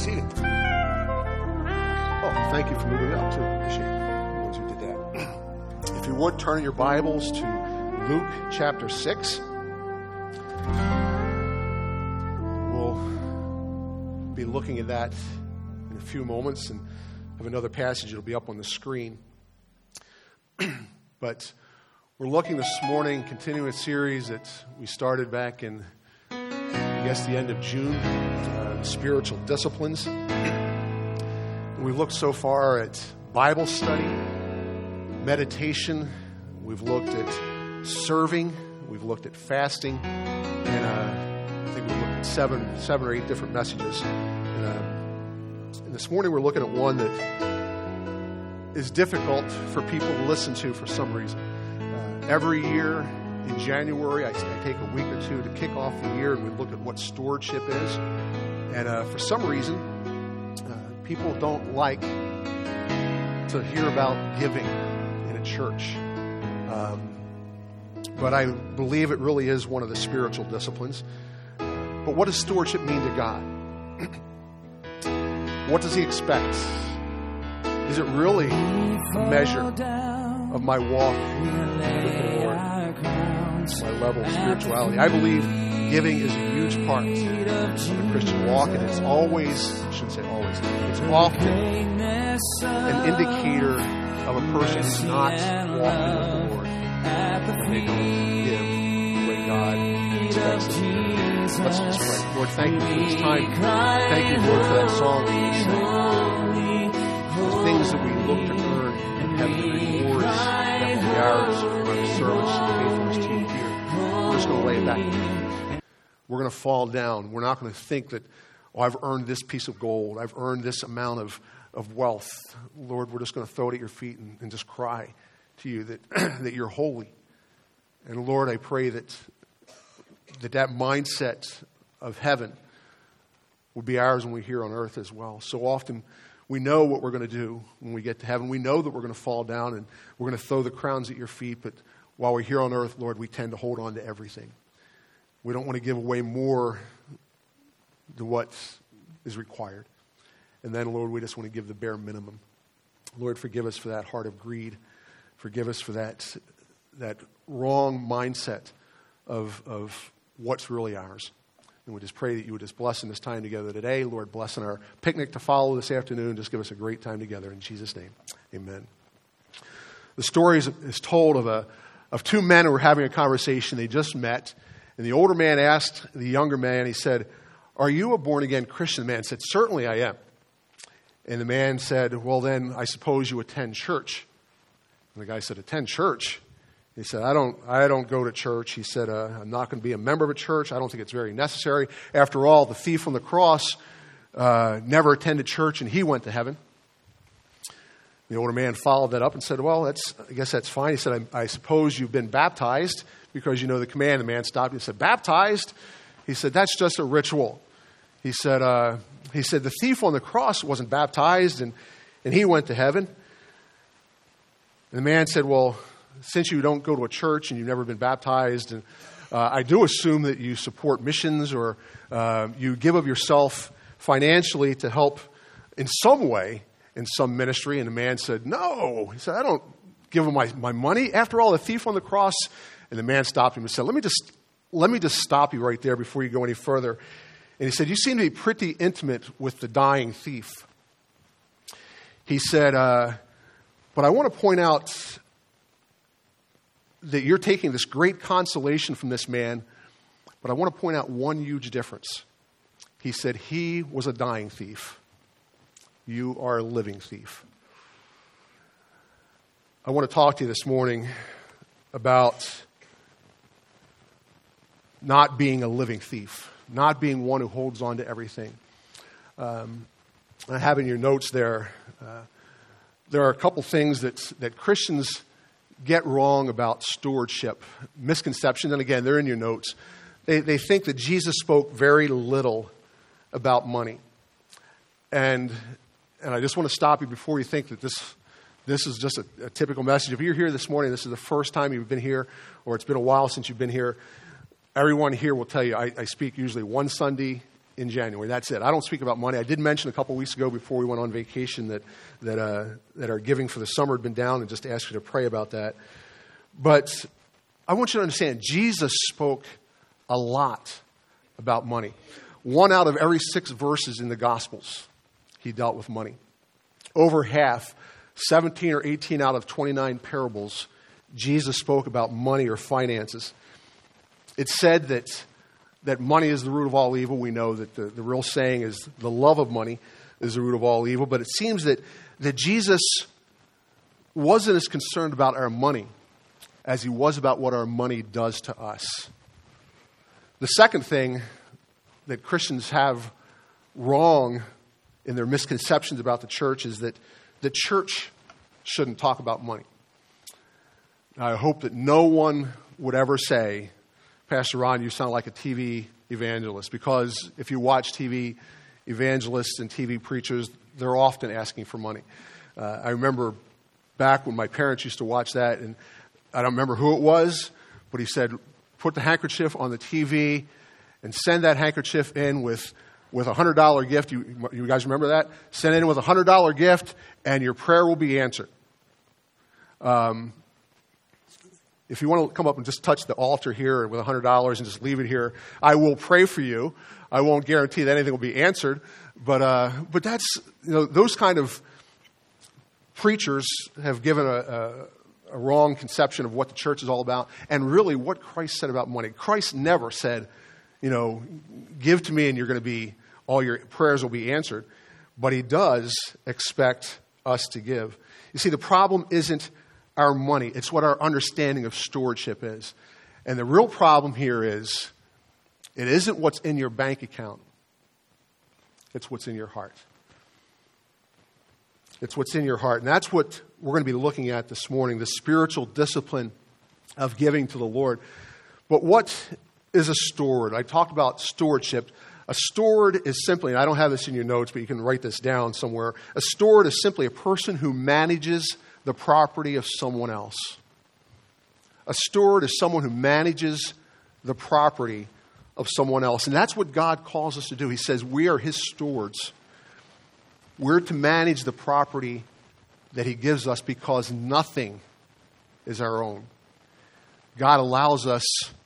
seated. Oh, thank you for moving up, too. Appreciate the ones who did that. If you would, turn your Bibles to Luke chapter 6. We'll be looking at that in a few moments and have another passage. It'll be up on the screen. But we're looking this morning, continuing a series that we started back in, I guess, the end of June, spiritual disciplines. And we've looked so far at Bible study, meditation. We've looked at serving. We've looked at fasting. And I think we've looked at seven or eight different messages. And this morning we're looking at one that is difficult for people to listen to for some reason. Every year in January, I take a week or two to kick off the year, and we look at what stewardship is. And for some reason, people don't like to hear about giving in a church. But I believe it really is one of the spiritual disciplines. But what does stewardship mean to God? What does He expect? Is it really a measure of my walk with the Lord, my level of spirituality? I believe giving is a huge part of the Christian walk, and it's always, I shouldn't say always, it's often an indicator of a person who's not walking with the Lord when they don't give the way God expects them. Let's just pray. Lord, thank you for this time. Thank you, Lord, for that song that we sang. The things that we look to earn in heaven, the rewards that will be ours from our service and faithfulness to you here. We're just going to lay it back. We're going to fall down. We're not going to think that, oh, I've earned this piece of gold. I've earned this amount of wealth. Lord, we're just going to throw it at your feet and just cry to you that, that you're holy. And Lord, I pray that mindset of heaven will be ours when we're here on earth as well. So often we know what we're going to do when we get to heaven. We know that we're going to fall down and we're going to throw the crowns at your feet. But while we're here on earth, Lord, we tend to hold on to everything. We don't want to give away more than what is required. And then, Lord, we just want to give the bare minimum. Lord, forgive us for that heart of greed. Forgive us for that wrong mindset of what's really ours. And we just pray that you would just bless in this time together today. Lord, bless in our picnic to follow this afternoon. Just give us a great time together. In Jesus' name, amen. The story is told of two men who were having a conversation. They just met. And the older man asked the younger man, he said, "Are you a born-again Christian?" The man said, "Certainly I am." And the man said, "Well, then I suppose you attend church." And the guy said, "Attend church?" He said, I don't go to church. He said, I'm not going to be a member of a church. I don't think it's very necessary. After all, the thief on the cross never attended church, and he went to heaven. The older man followed that up and said, "Well, I guess that's fine." He said, I suppose you've been baptized because you know the command." The man stopped and said, "Baptized?" He said, "That's just a ritual." He said, "The thief on the cross wasn't baptized, and he went to heaven." And the man said, "Well, since you don't go to a church and you've never been baptized, and I do assume that you support missions or you give of yourself financially to help in some way in some ministry." And the man said, "No." He said, "I don't give him my money. After all, the thief on the cross." And the man stopped him and said, Let me just stop you right there before you go any further." And he said, "You seem to be pretty intimate with the dying thief." He said, "But I want to point out that you're taking this great consolation from this man, but I want to point out one huge difference." He said, "He was a dying thief. You are a living thief." I want to talk to you this morning about not being a living thief, not being one who holds on to everything. I have in your notes there are a couple things that Christians get wrong about stewardship, misconceptions, and again, they're in your notes. They think that Jesus spoke very little about money. And I just want to stop you before you think that this is just a typical message. If you're here this morning, this is the first time you've been here, or it's been a while since you've been here, everyone here will tell you I speak usually one Sunday in January. That's it. I don't speak about money. I did mention a couple weeks ago before we went on vacation that our giving for the summer had been down, and just asked you to pray about that. But I want you to understand, Jesus spoke a lot about money. 1 out of every 6 verses in the Gospels, he dealt with money. Over half, 17 or 18 out of 29 parables, Jesus spoke about money or finances. It's said that money is the root of all evil. We know that the real saying is the love of money is the root of all evil. But it seems that Jesus wasn't as concerned about our money as he was about what our money does to us. The second thing that Christians have wrong in their misconceptions about the church is that the church shouldn't talk about money. I hope that no one would ever say, Pastor Ron, you sound like a TV evangelist, because if you watch TV evangelists and TV preachers, they're often asking for money. I remember back when my parents used to watch that, and I don't remember who it was, but he said, put the handkerchief on the TV and send that handkerchief in with a $100 gift. You guys remember that? Send it in with a $100 gift, and your prayer will be answered. If you want to come up and just touch the altar here with $100 and just leave it here, I will pray for you. I won't guarantee that anything will be answered, but that's, those kind of preachers have given a wrong conception of what the church is all about, and really what Christ said about money. Christ never said, give to me and all your prayers will be answered. But he does expect us to give. You see, the problem isn't our money. It's what our understanding of stewardship is. And the real problem here is, it isn't what's in your bank account. It's what's in your heart. It's what's in your heart. And that's what we're going to be looking at this morning, the spiritual discipline of giving to the Lord. But what is a steward? I talked about stewardship. A steward is simply, and I don't have this in your notes, but you can write this down somewhere. A steward is simply a person who manages the property of someone else. A steward is someone who manages the property of someone else. And that's what God calls us to do. He says we are his stewards. We're to manage the property that he gives us because nothing is our own. God allows us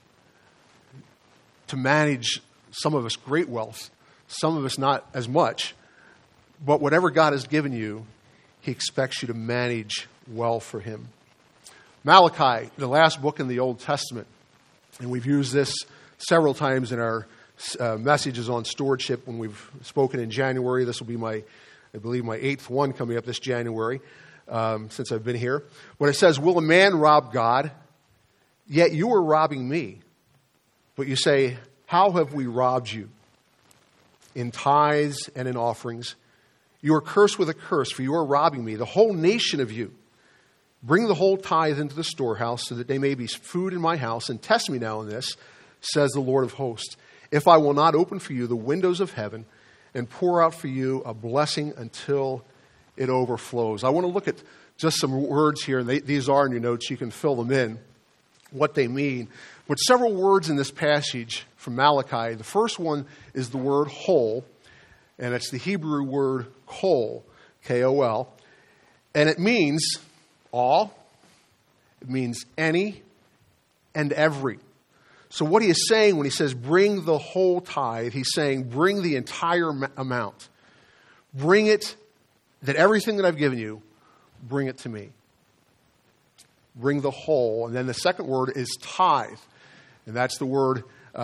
to manage, some of us great wealth, some of us not as much. But whatever God has given you, he expects you to manage well for him. Malachi, the last book in the Old Testament, and we've used this several times in our messages on stewardship when we've spoken in January. This will be I believe my 8th one coming up this January since I've been here. When it says, will a man rob God? Yet you are robbing me. But you say, how have we robbed you? In tithes and in offerings. You are cursed with a curse, for you are robbing me, the whole nation of you. Bring the whole tithe into the storehouse, so that there may be food in my house, and test me now in this, says the Lord of hosts, if I will not open for you the windows of heaven and pour out for you a blessing until it overflows. I want to look at just some words here, and these are in your notes. You can fill them in, what they mean. But several words in this passage from Malachi. The first one is the word whole, and it's the Hebrew word kol, K-O-L. And it means all, it means any, and every. So what he is saying when he says bring the whole tithe, he's saying bring the entire amount. Bring it, that everything that I've given you, bring it to me. Bring the whole. And then the second word is tithe. And that's the word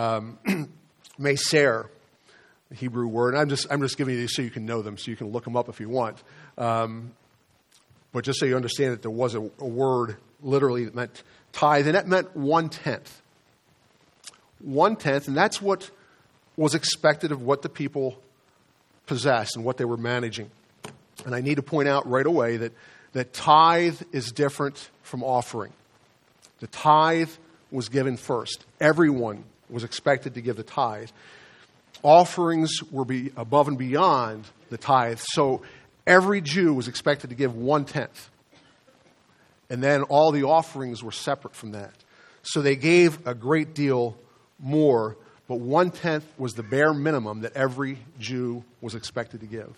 meser, the Hebrew word. And I'm just giving you these so you can know them, so you can look them up if you want. But just so you understand that there was a word literally that meant tithe, and that meant 1/10. 1/10, and that's what was expected of what the people possessed and what they were managing. And I need to point out right away that tithe is different from offering. The tithe was given first. Everyone was expected to give the tithe. Offerings were above and beyond the tithe. So every Jew was expected to give 1/10. And then all the offerings were separate from that. So they gave a great deal more. but 1/10 was the bare minimum that every Jew was expected to give.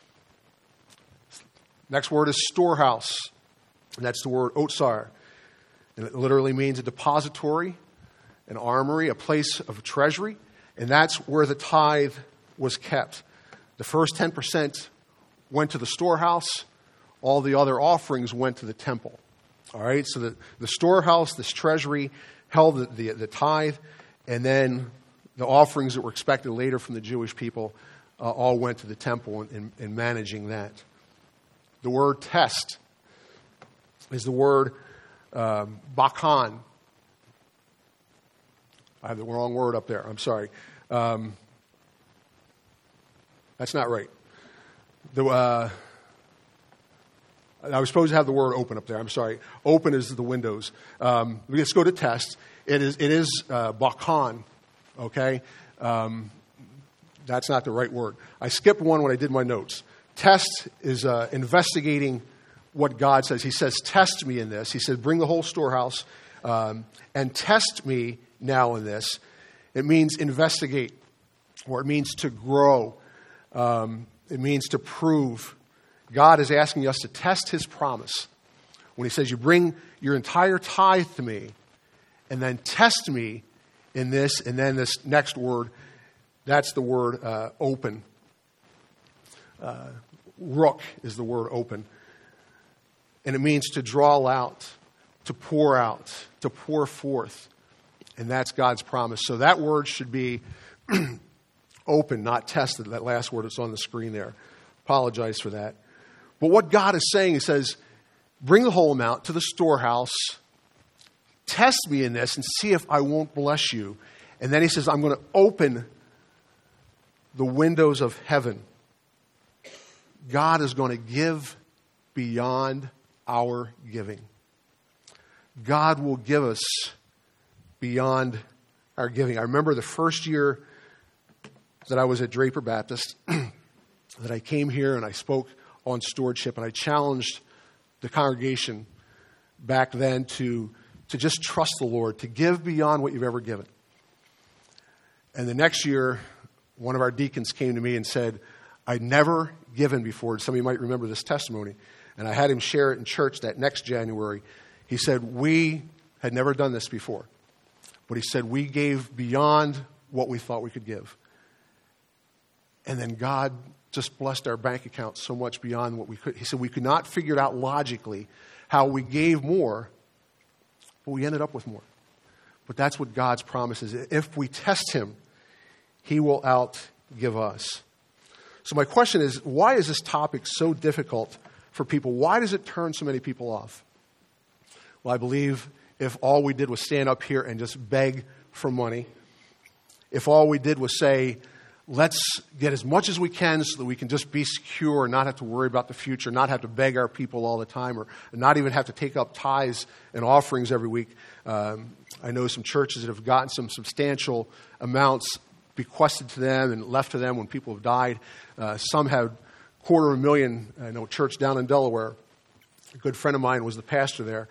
Next word is storehouse, and that's the word otsar. And it literally means a depository, an armory, a place of treasury, and that's where the tithe was kept. The first 10% went to the storehouse. All the other offerings went to the temple. All right, so the storehouse, this treasury, held the tithe, and then the offerings that were expected later from the Jewish people all went to the temple in managing that. The word test is the word bakan. I have the wrong word up there. I'm sorry. That's not right. I was supposed to have the word open up there. I'm sorry. Open is the windows. Let's go to test. It is bakan. Okay? That's not the right word. I skipped one when I did my notes. Test is investigating what God says. He says, test me in this. He said, bring the whole storehouse and test me now in this. It means investigate, or it means to grow. It means to prove. God is asking us to test his promise. When he says, you bring your entire tithe to me and then test me in this, and then this next word, that's the word open. Rook is the word open. And it means to draw out, to pour forth. And that's God's promise. So that word should be open, not tested. That last word that's on the screen there. Apologize for that. But what God is saying, he says, bring the whole amount to the storehouse, test me in this and see if I won't bless you. And then he says, I'm going to open the windows of heaven. God is going to give beyond our giving. God will give us beyond our giving. I remember the first year that I was at Draper Baptist, that I came here and I spoke on stewardship, and I challenged the congregation back then to just trust the Lord, to give beyond what you've ever given. And the next year, one of our deacons came to me and said, I'd never given before. Some of you might remember this testimony. And I had him share it in church that next January. He said, we had never done this before. But he said, we gave beyond what we thought we could give. And then God just blessed our bank account so much beyond what we could. He said, we could not figure it out logically how we gave more, but we ended up with more. But that's what God's promise is. If we test him, he will outgive us. So my question is, why is this topic so difficult for people? Why does it turn so many people off? Well, I believe if all we did was stand up here and just beg for money, if all we did was say, let's get as much as we can so that we can just be secure and not have to worry about the future, not have to beg our people all the time, or not even have to take up tithes and offerings every week. I know some churches that have gotten some substantial amounts bequested to them and left to them when people have died. Some have $250,000. I know a church down in Delaware, a good friend of mine was the pastor there,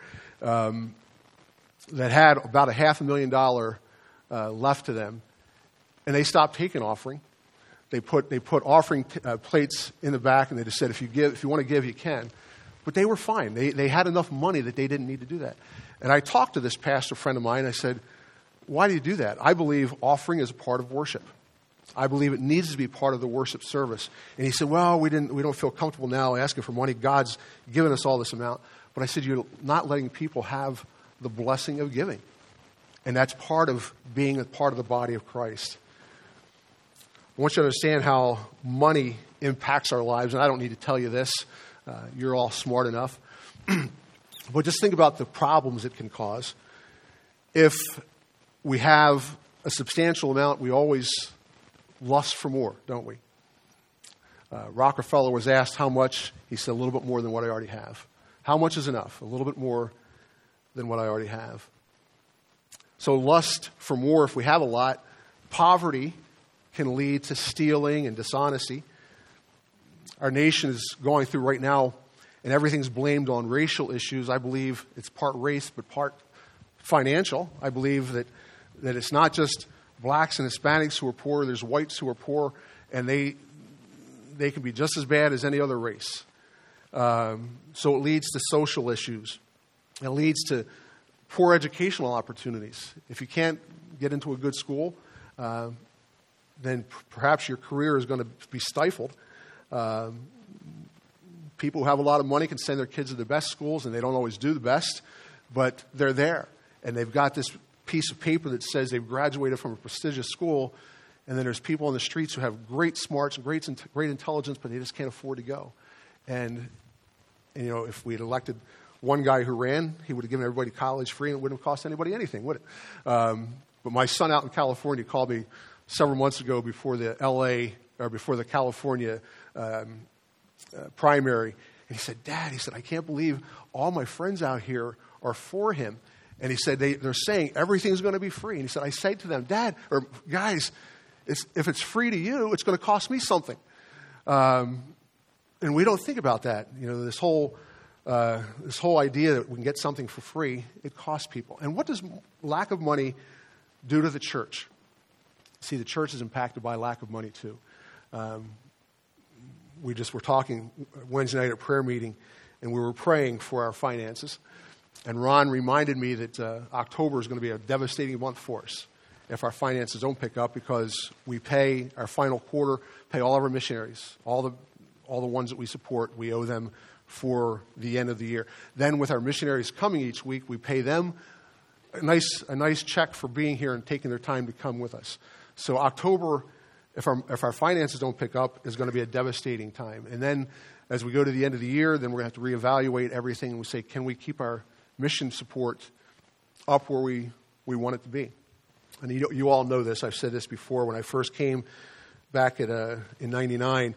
that had about $500,000 left to them. And they stopped taking offering. They put offering plates in the back, and they just said, if you want to give, you can. But they were fine. They had enough money that they didn't need to do that. And I talked to this pastor friend of mine. I said, why do you do that? I believe offering is a part of worship. I believe it needs to be part of the worship service. And he said, well, we don't feel comfortable now asking for money. God's given us all this amount. But I said, you're not letting people have the blessing of giving. And that's part of being a part of the body of Christ. I want you to understand how money impacts our lives. And I don't need to tell you this. You're all smart enough. But just think about the problems it can cause. If we have a substantial amount, we always lust for more, don't we? Rockefeller was asked how much. He said, a little bit more than what I already have. How much is enough? A little bit more than what I already have. So lust for more, if we have a lot. Poverty can lead to stealing and dishonesty. Our nation is going through right now, and everything's blamed on racial issues. I believe it's part race, but part financial. I believe that it's not just blacks and Hispanics who are poor. There's whites who are poor, and they can be just as bad as any other race. So it leads to social issues. It leads to poor educational opportunities. If you can't get into a good school, then perhaps your career is going to be stifled. People who have a lot of money can send their kids to the best schools, and they don't always do the best, but they're there. And they've got this piece of paper that says they've graduated from a prestigious school, and then there's people on the streets who have great smarts and great intelligence, but they just can't afford to go. And if we had elected one guy who ran, he would have given everybody college free, and it wouldn't have cost anybody anything, would it? But my son out in California called me several months ago before the California primary, and he said, "Dad," he said, "I can't believe all my friends out here are for him." And he said, they're saying everything's going to be free. And he said, I say to them, "Dad, or guys, if it's free to you, it's going to cost me something." And we don't think about that. This whole idea that we can get something for free, it costs people. And what does lack of money do to the church? See, the church is impacted by lack of money too. We were talking Wednesday night at prayer meeting, and we were praying for our finances. And Ron reminded me that October is going to be a devastating month for us if our finances don't pick up, because we pay our final quarter, pay all of our missionaries, all the ones that we support. We owe them for the end of the year. Then with our missionaries coming each week, we pay them a nice check for being here and taking their time to come with us. So October, if our finances don't pick up, is going to be a devastating time. And then as we go to the end of the year, then we're going to have to reevaluate everything, and we say, can we keep our mission support up where we want it to be? And you all know this. I've said this before. When I first came back in 99,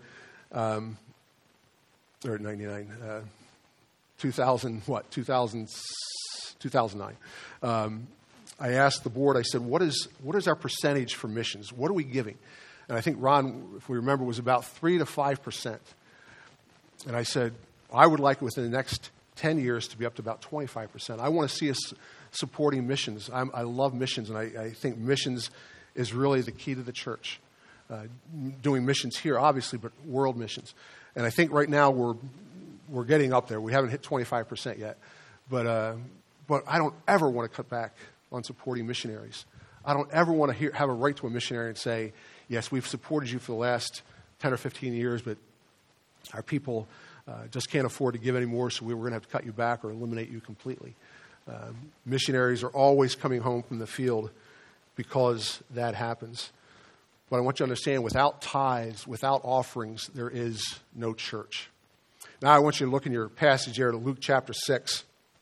2009. I asked the board, I said, what is our percentage for missions? What are we giving? And I think Ron, if we remember, was about 3 to 5%. And I said, I would like it within the next 10 years to be up to about 25%. I want to see us supporting missions. I love missions, and I think missions is really the key to the church. Doing missions here, obviously, but world missions. And I think right now we're getting up there. We haven't hit 25% yet. But I don't ever want to cut back on supporting missionaries. I don't ever want to have a right to a missionary and say, yes, we've supported you for the last 10 or 15 years, but our people just can't afford to give anymore, so we're going to have to cut you back or eliminate you completely. Missionaries are always coming home from the field because that happens. But I want you to understand, without tithes, without offerings, there is no church. Now I want you to look in your passage there to Luke chapter 6.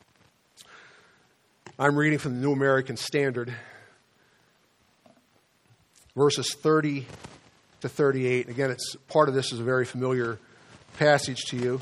I'm reading from the New American Standard, verses 30 to 38. Again, part of this is a very familiar passage to you.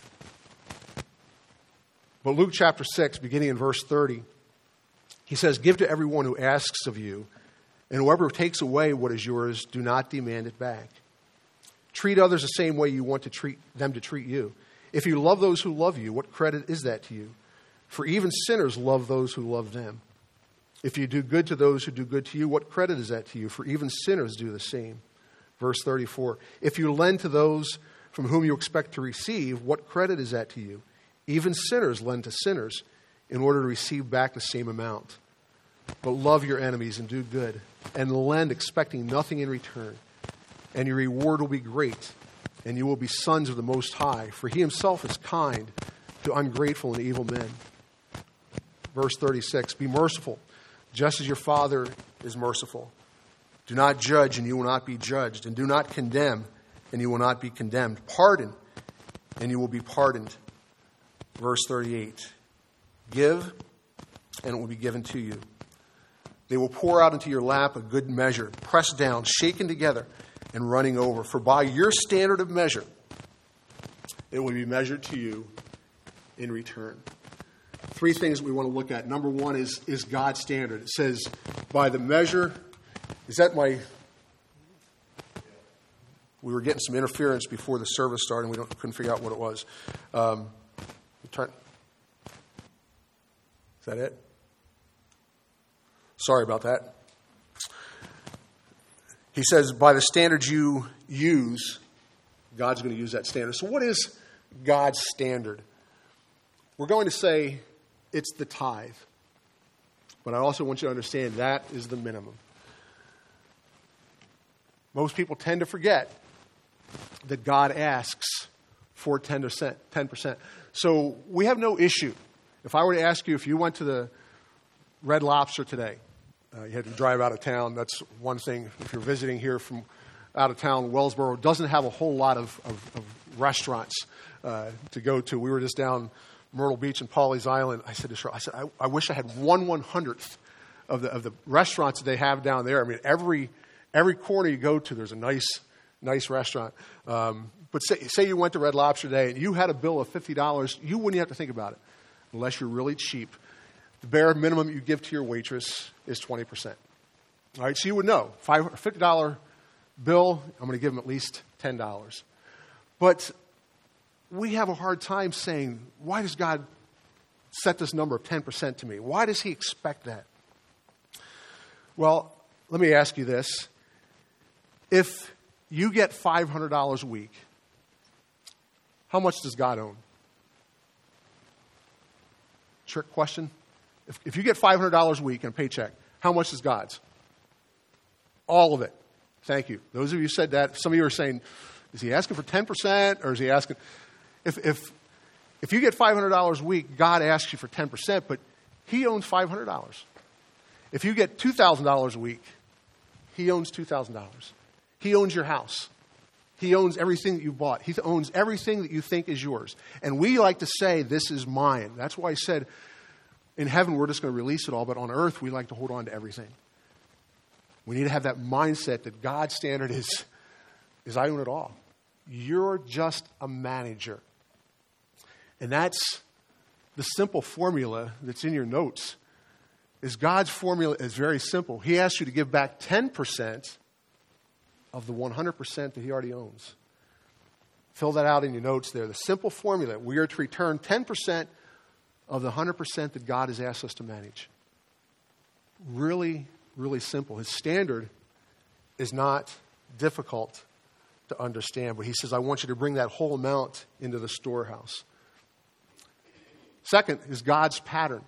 But Luke chapter 6, beginning in verse 30, he says, "Give to everyone who asks of you, and whoever takes away what is yours, do not demand it back. Treat others the same way you want them to treat you. If you love those who love you, what credit is that to you? For even sinners love those who love them. If you do good to those who do good to you, what credit is that to you? For even sinners do the same." Verse 34, "If you lend to those from whom you expect to receive, what credit is that to you? Even sinners lend to sinners in order to receive back the same amount. But love your enemies and do good, and lend expecting nothing in return. And your reward will be great, and you will be sons of the Most High, for he himself is kind to ungrateful and evil men." Verse 36, "Be merciful, just as your Father is merciful. Do not judge, and you will not be judged. And do not condemn, and you will not be condemned. Pardon, and you will be pardoned." Verse 38, "Give, and it will be given to you. They will pour out into your lap a good measure, pressed down, shaken together, and running over. For by your standard of measure, it will be measured to you in return." Three things we want to look at. Number one is God's standard. It says, by the measure, we were getting some interference before the service started, and we couldn't figure out what it was. Is that it? Sorry about that. He says, by the standards you use, God's going to use that standard. So what is God's standard? We're going to say it's the tithe. But I also want you to understand that is the minimum. Most people tend to forget that God asks for 10%. So we have no issue. If I were to ask you, if you went to the Red Lobster today, you had to drive out of town. That's one thing. If you're visiting here from out of town, Wellsboro doesn't have a whole lot of restaurants to go to. We were just down Myrtle Beach and Pawleys Island. I said to Cheryl, I wish I had 1/100th of the restaurants that they have down there. I mean, every corner you go to, there's a nice restaurant. But say you went to Red Lobster today and you had a bill of $50, you wouldn't have to think about it unless you're really cheap. The bare minimum you give to your waitress is 20%. All right, so you would know, $50 bill, I'm going to give them at least $10. But we have a hard time saying, why does God set this number of 10% to me? Why does he expect that? Well, let me ask you this. If you get $500 a week, how much does God own? Trick question. If you get $500 a week in a paycheck, how much is God's? All of it. Thank you. Those of you who said that, some of you are saying, is he asking for 10% or is he asking... If you get $500 a week, God asks you for 10%, but he owns $500. If you get $2,000 a week, he owns $2,000. He owns your house. He owns everything that you bought. He owns everything that you think is yours. And we like to say, this is mine. That's why I said, in heaven, we're just going to release it all, but on earth, we like to hold on to everything. We need to have that mindset that God's standard is I own it all. You're just a manager. And that's the simple formula that's in your notes. Is God's formula is very simple. He asks you to give back 10% of the 100% that he already owns. Fill that out in your notes there. The simple formula, we are to return 10% of the 100% that God has asked us to manage. Really, really simple. His standard is not difficult to understand, but he says, I want you to bring that whole amount into the storehouse. Second is God's pattern.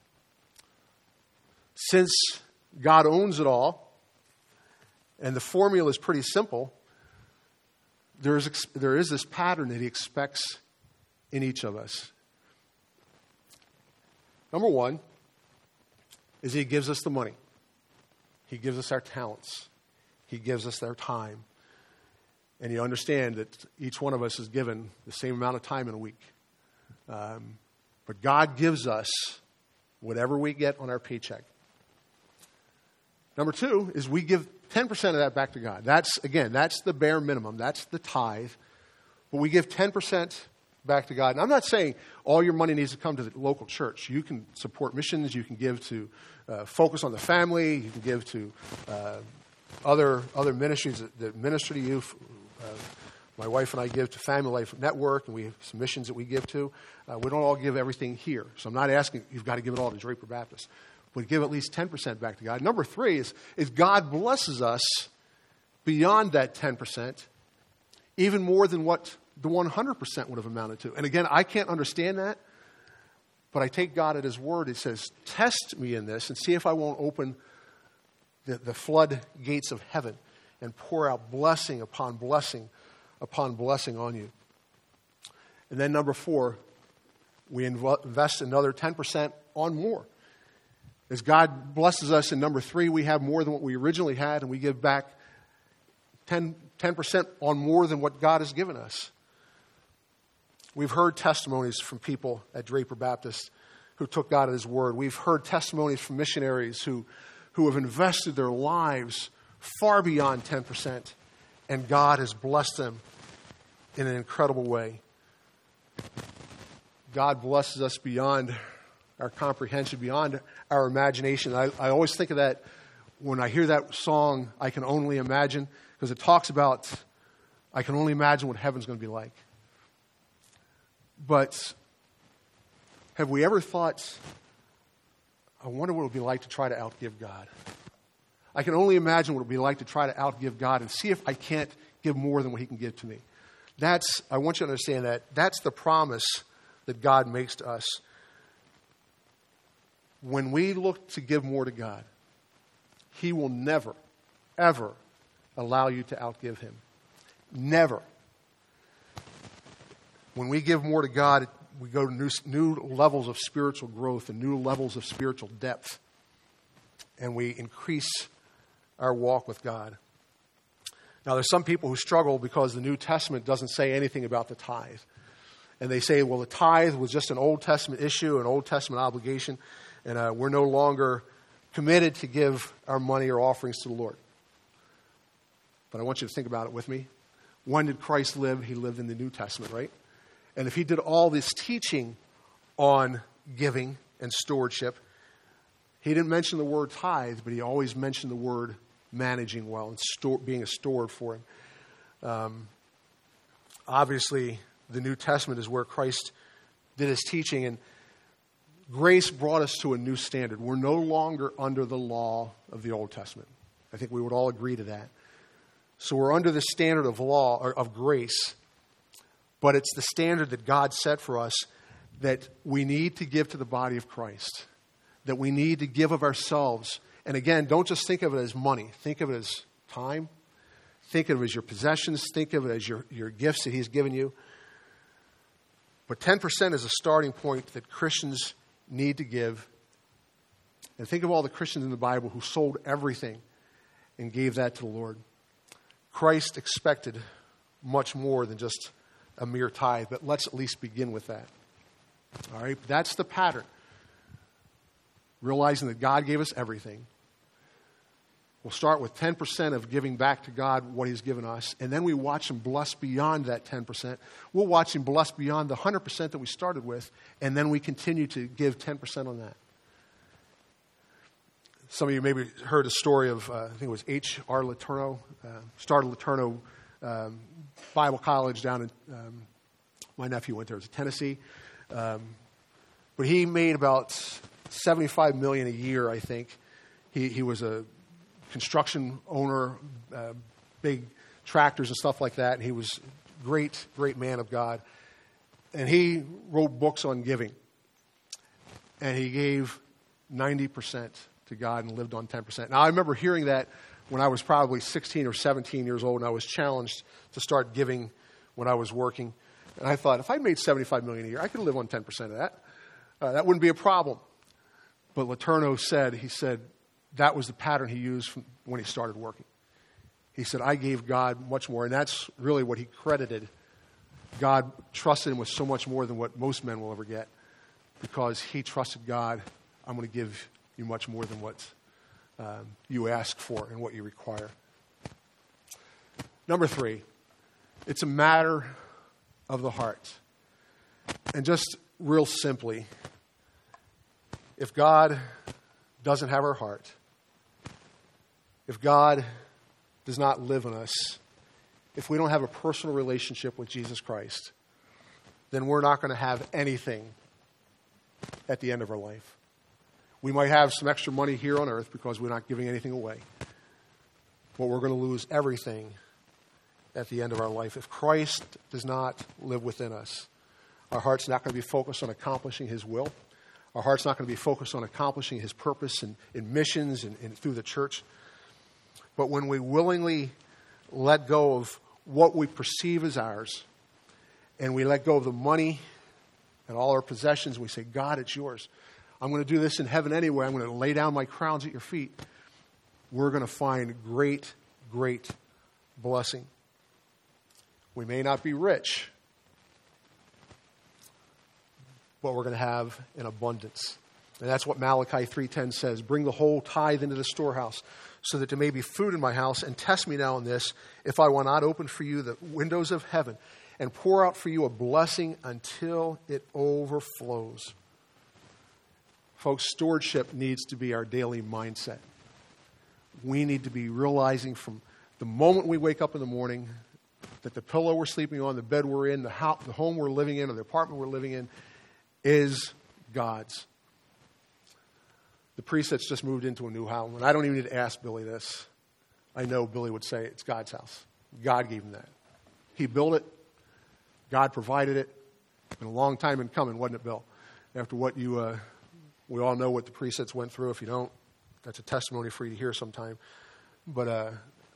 Since God owns it all, and the formula is pretty simple, there is this pattern that he expects in each of us. Number one is he gives us the money. He gives us our talents. He gives us our time. And you understand that each one of us is given the same amount of time in a week. But God gives us whatever we get on our paycheck. Number two is we give 10% of that back to God. That's the bare minimum. That's the tithe. But we give 10% back to God. And I'm not saying all your money needs to come to the local church. You can support missions. You can give to Focus on the Family. You can give to other ministries that minister to you. My wife and I give to Family Life Network, and we have some missions that we give to. We don't all give everything here. So I'm not asking you've got to give it all to Draper Baptist. We give at least 10% back to God. Number three is God blesses us beyond that 10%, even more than what the 100% would have amounted to. And again, I can't understand that, but I take God at his word. It says, test me in this and see if I won't open the floodgates of heaven and pour out blessing upon blessing upon blessing on you. And then number four, we invest another 10% on more. As God blesses us in number three, we have more than what we originally had, and we give back 10% on more than what God has given us. We've heard testimonies from people at Draper Baptist who took God at his word. We've heard testimonies from missionaries who have invested their lives far beyond 10%, and God has blessed them in an incredible way. God blesses us beyond our comprehension, beyond our imagination. I always think of that when I hear that song, I Can Only Imagine, because it talks about, I can only imagine what heaven's going to be like. But have we ever thought, I wonder what it would be like to try to outgive God? I can only imagine what it would be like to try to outgive God and see if I can't give more than what he can give to me. I want you to understand that's the promise that God makes to us. When we look to give more to God, he will never, ever allow you to outgive him. Never. When we give more to God, we go to new levels of spiritual growth and new levels of spiritual depth. And we increase our walk with God. Now, there's some people who struggle because the New Testament doesn't say anything about the tithe. And they say, well, the tithe was just an Old Testament issue, an Old Testament obligation, and we're no longer committed to give our money or offerings to the Lord. But I want you to think about it with me. When did Christ live? He lived in the New Testament, right? And if he did all this teaching on giving and stewardship, he didn't mention the word tithe, but he always mentioned the word managing well and being a steward for him. Obviously, the New Testament is where Christ did his teaching, and grace brought us to a new standard. We're no longer under the law of the Old Testament. I think we would all agree to that. So we're under the standard of law, or of grace, but it's the standard that God set for us that we need to give to the body of Christ, that we need to give of ourselves. And again, don't just think of it as money. Think of it as time. Think of it as your possessions. Think of it as your gifts that he's given you. But 10% is a starting point that Christians need to give. And think of all the Christians in the Bible who sold everything and gave that to the Lord. Christ expected much more than just a mere tithe, but let's at least begin with that. All right, that's the pattern. Realizing that God gave us everything. We'll start with 10% of giving back to God what he's given us, and then we watch him bless beyond that 10%. We'll watch him bless beyond the 100% that we started with, and then we continue to give 10% on that. Some of you maybe heard a story of, I think it was H.R. Letourneau, started Letourneau Bible College down in, my nephew went there, it was Tennessee. But he made about $75 million a year, I think. He was a construction owner, big tractors and stuff like that, and he was a great man of God. And he wrote books on giving. And he gave 90% to God and lived on 10%. Now, I remember hearing that when I was probably 16 or 17 years old, and I was challenged to start giving when I was working. And I thought, if I made $75 million a year, I could live on 10% of that. That wouldn't be a problem. But Letourneau said, that was the pattern he used from when he started working. He said, I gave God much more, and that's really what he credited. God trusted him with so much more than what most men will ever get, because he trusted God, I'm going to give you much more than what you ask for and what you require. Number 3, it's a matter of the heart. And just real simply, if God doesn't have our heart, if God does not live in us, if we don't have a personal relationship with Jesus Christ, then we're not going to have anything at the end of our life. We might have some extra money here on earth because we're not giving anything away. But we're going to lose everything at the end of our life. If Christ does not live within us, our heart's not going to be focused on accomplishing his will. Our heart's not going to be focused on accomplishing his purpose in missions and through the church. But when we willingly let go of what we perceive as ours, and we let go of the money and all our possessions, and we say, God, it's yours. I'm going to do this in heaven anyway. I'm going to lay down my crowns at your feet. We're going to find great, great blessing. We may not be rich, but we're going to have an abundance. And that's what Malachi 3:10 says. Bring the whole tithe into the storehouse, so that there may be food in my house, and test me now in this, if I will not open for you the windows of heaven and pour out for you a blessing until it overflows. Folks, stewardship needs to be our daily mindset. We need to be realizing from the moment we wake up in the morning that the pillow we're sleeping on, the bed we're in, the home we're living in, or the apartment we're living in is God's. The priest that's just moved into a new house, and I don't even need to ask Billy this. I know Billy would say it's God's house. God gave him that. He built it. God provided it. It's been a long time in coming, wasn't it, Bill? After what we all know what the presets went through. If you don't, that's a testimony for you to hear sometime. But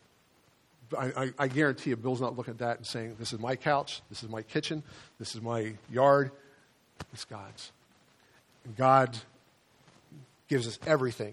I guarantee you, Bill's not looking at that and saying, this is my couch, this is my kitchen, this is my yard. It's God's. And God gives us everything.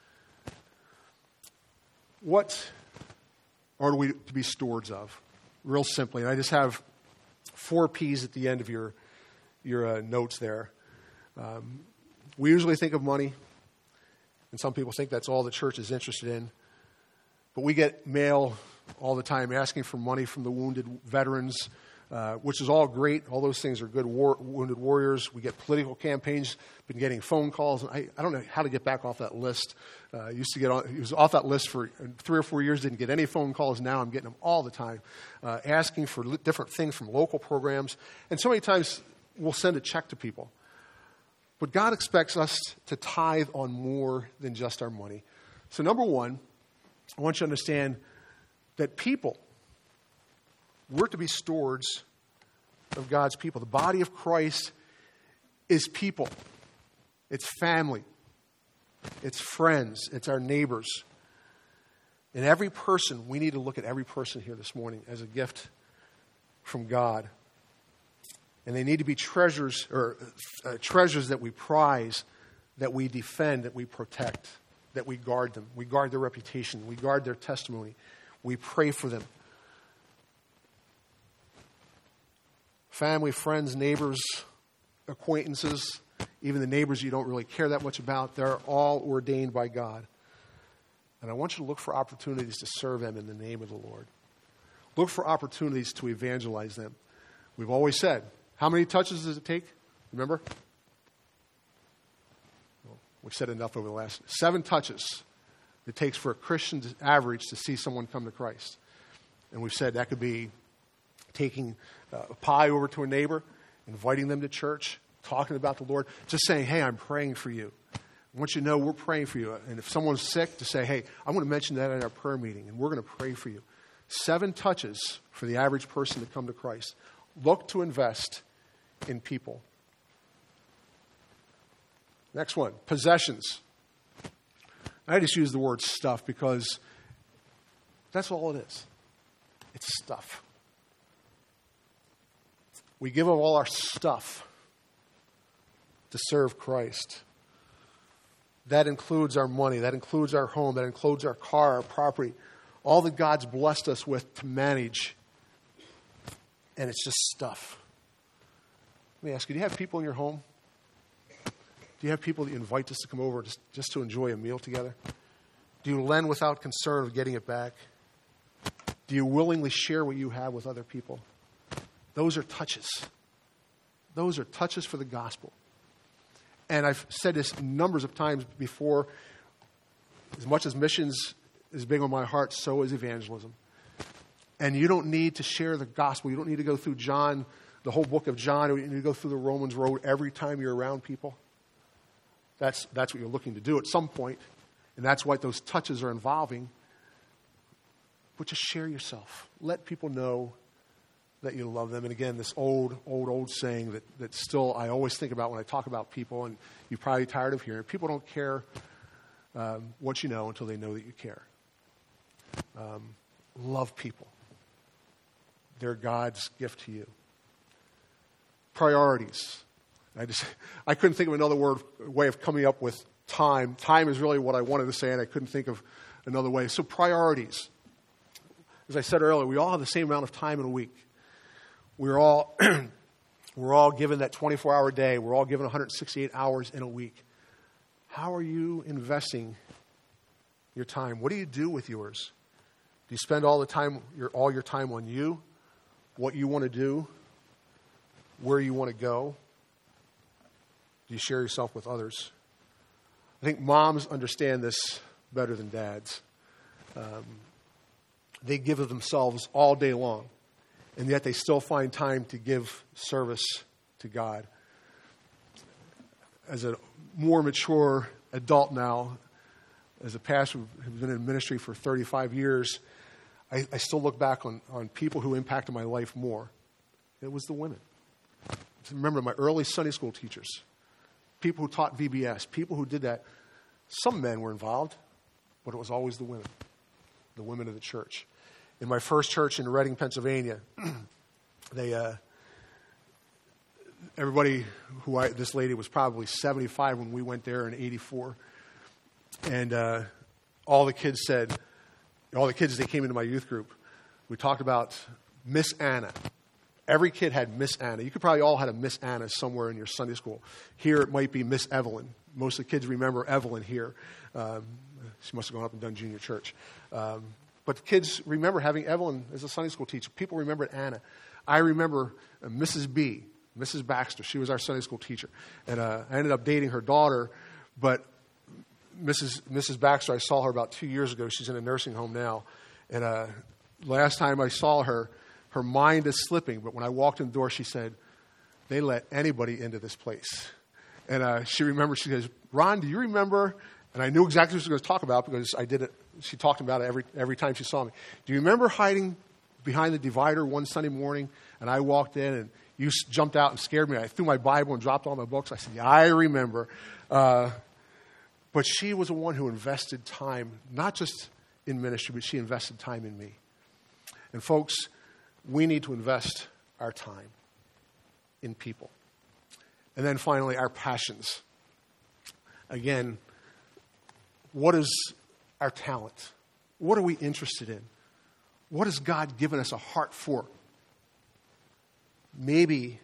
What are we to be stewards of? Real simply, and I just have 4 P's at the end of your notes there. We usually think of money, and some people think that's all the church is interested in. But we get mail all the time asking for money from the wounded veterans, which is all great. All those things are good. Wounded warriors. We get political campaigns. Been getting phone calls. And I don't know how to get back off that list. Used to get on. It was off that list for 3 or 4 years. Didn't get any phone calls. Now I'm getting them all the time, asking for different things from local programs. And so many times we'll send a check to people. But God expects us to tithe on more than just our money. So number one, I want you to understand that people, we're to be stewards of God's people. The body of Christ is people. It's family. It's friends. It's our neighbors. And every person, we need to look at every person here this morning as a gift from God. And they need to be treasures that we prize, that we defend, that we protect, that we guard them. We guard their reputation. We guard their testimony. We pray for them. Family, friends, neighbors, acquaintances, even the neighbors you don't really care that much about, they're all ordained by God. And I want you to look for opportunities to serve them in the name of the Lord. Look for opportunities to evangelize them. We've always said, how many touches does it take? Remember? Well, we've said enough over the last 7 touches it takes for a Christian's average to see someone come to Christ. And we've said that could be taking a pie over to a neighbor, inviting them to church, talking about the Lord, just saying, hey, I'm praying for you. I want you to know we're praying for you. And if someone's sick, to say, hey, I want to mention that at our prayer meeting, and we're going to pray for you. 7 touches for the average person to come to Christ. Look to invest in people. Next one, possessions. I just use the word stuff because that's all it is. It's stuff. We give up all our stuff to serve Christ. That includes our money. That includes our home. That includes our car, our property. All that God's blessed us with to manage. And it's just stuff. Let me ask you, do you have people in your home? Do you have people that you invite just to come over just to enjoy a meal together? Do you lend without concern of getting it back? Do you willingly share what you have with other people? Those are touches. Those are touches for the gospel. And I've said this numbers of times before. As much as missions is big on my heart, so is evangelism. And you don't need to share the gospel. You don't need to go through John, the whole book of John. You need to go through the Romans road every time you're around people. That's what you're looking to do at some point. And that's what those touches are involving. But just share yourself. Let people know that you love them. And again, this old saying that still I always think about when I talk about people, and you're probably tired of hearing, people don't care what you know until they know that you care. Love people. They're God's gift to you. Priorities. I couldn't think of another way of coming up with time. Time is really what I wanted to say, and I couldn't think of another way. So priorities. As I said earlier, we all have the same amount of time in a week. We're all given that 24-hour day. We're all given 168 hours in a week. How are you investing your time? What do you do with yours? Do you spend all your time on you, what you want to do, where you want to go? Do you share yourself with others? I think moms understand this better than dads. They give of themselves all day long, and yet they still find time to give service to God. As a more mature adult now, as a pastor who's been in ministry for 35 years, I still look back on people who impacted my life more. It was the women. I remember my early Sunday school teachers, people who taught VBS, people who did that. Some men were involved, but it was always the women of the church. In my first church in Reading, Pennsylvania, this lady was probably 75 when we went there in 84. And all the kids, they came into my youth group, we talked about Miss Anna. Every kid had Miss Anna. You could probably all had a Miss Anna somewhere in your Sunday school. Here it might be Miss Evelyn. Most of the kids remember Evelyn here. She must have gone up and done junior church. But the kids remember having Evelyn as a Sunday school teacher. People remembered Anna. I remember Mrs. B, Mrs. Baxter. She was our Sunday school teacher. And I ended up dating her daughter. But Mrs. Baxter, I saw her about 2 years ago. She's in a nursing home now. And last time I saw her, her mind is slipping. But when I walked in the door, she said, "They let anybody into this place." And she remembered, she goes, "Ron, do you remember?" And I knew exactly what she was going to talk about because I did it. She talked about it every time she saw me. "Do you remember hiding behind the divider one Sunday morning?" And I walked in and you jumped out and scared me. I threw my Bible and dropped all my books. I said, "Yeah, I remember." But she was the one who invested time, not just in ministry, but she invested time in me. And folks, we need to invest our time in people. And then finally, our passions. Again, what is our talent? What are we interested in? What has God given us a heart for? Maybe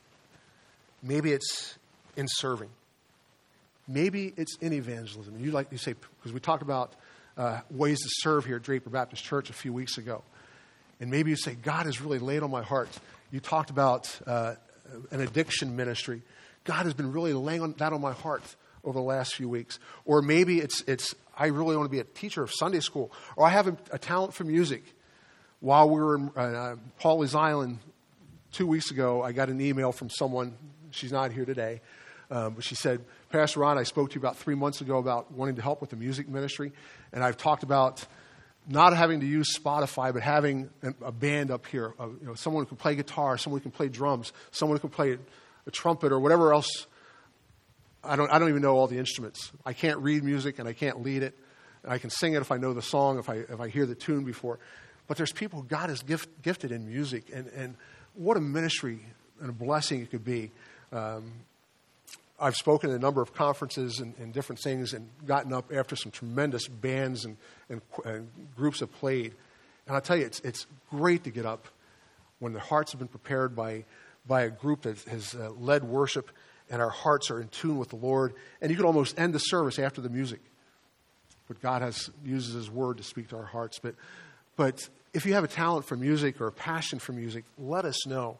it's in serving. Maybe it's in evangelism. You say, because we talked about ways to serve here at Draper Baptist Church a few weeks ago. And maybe you say, God has really laid on my heart. You talked about an addiction ministry. God has been really laying that on my heart over the last few weeks. Or maybe it's I really want to be a teacher of Sunday school. Or I have a talent for music. While we were in Pawleys Island 2 weeks ago, I got an email from someone. She's not here today. But she said, "Pastor Ron, I spoke to you about 3 months ago about wanting to help with the music ministry. And I've talked about not having to use Spotify, but having a band up here. Someone who can play guitar, someone who can play drums, someone who can play a trumpet or whatever else. I don't even know all the instruments. I can't read music and I can't lead it. And I can sing it if I know the song, if I hear the tune before. But there's people who God has gifted in music. And what a ministry and a blessing it could be. I've spoken at a number of conferences and different things and gotten up after some tremendous bands and groups have played. And I'll tell you, it's great to get up when the hearts have been prepared by a group that has led worship and our hearts are in tune with the Lord. And you could almost end the service after the music. But God uses His Word to speak to our hearts. But if you have a talent for music or a passion for music, let us know.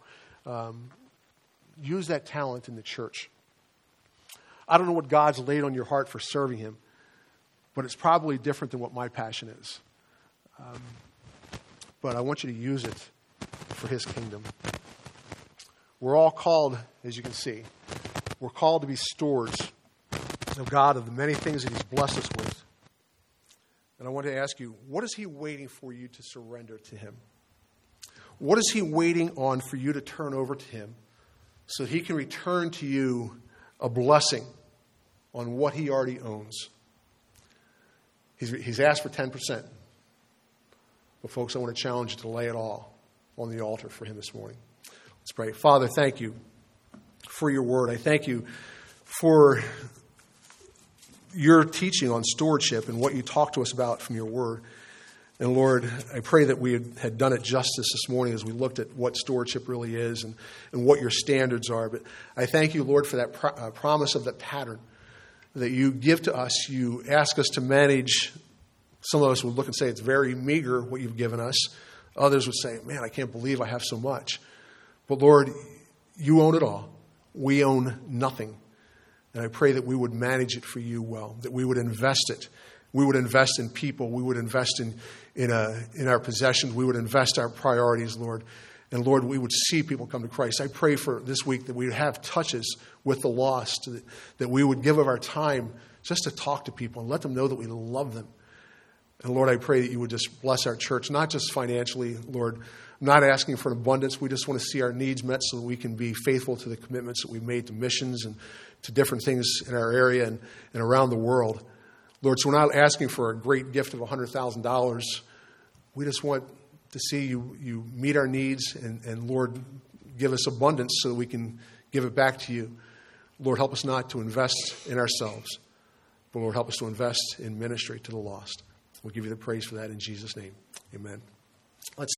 Use that talent in the church. I don't know what God's laid on your heart for serving Him, but it's probably different than what my passion is. But I want you to use it for His kingdom. We're all called, as you can see, we're called to be stewards of God, of the many things that He's blessed us with. And I want to ask you, what is He waiting for you to surrender to Him? What is He waiting on for you to turn over to Him so that He can return to you a blessing on what He already owns? He's asked for 10%. But folks, I want to challenge you to lay it all on the altar for Him this morning. Let's pray. Father, thank you for your word. I thank you for your teaching on stewardship and what you talked to us about from your word. And Lord, I pray that we had done it justice this morning as we looked at what stewardship really is and what your standards are. But I thank you, Lord, for that promise of that pattern that you give to us. You ask us to manage. Some of us would look and say it's very meager what you've given us. Others would say, man, I can't believe I have so much. But Lord, you own it all. We own nothing. And I pray that we would manage it for you well, that we would invest it. We would invest in people. We would invest in our possessions. We would invest our priorities, Lord. And Lord, we would see people come to Christ. I pray for this week that we would have touches with the lost, that we would give of our time just to talk to people and let them know that we love them. And Lord, I pray that you would just bless our church, not just financially, Lord. I'm not asking for an abundance. We just want to see our needs met so that we can be faithful to the commitments that we've made to missions and to different things in our area and around the world. Lord, so we're not asking for a great gift of $100,000. We just want to see you meet our needs and Lord, give us abundance so that we can give it back to you. Lord, help us not to invest in ourselves, but Lord, help us to invest in ministry to the lost. We'll give you the praise for that in Jesus' name. Amen. Let's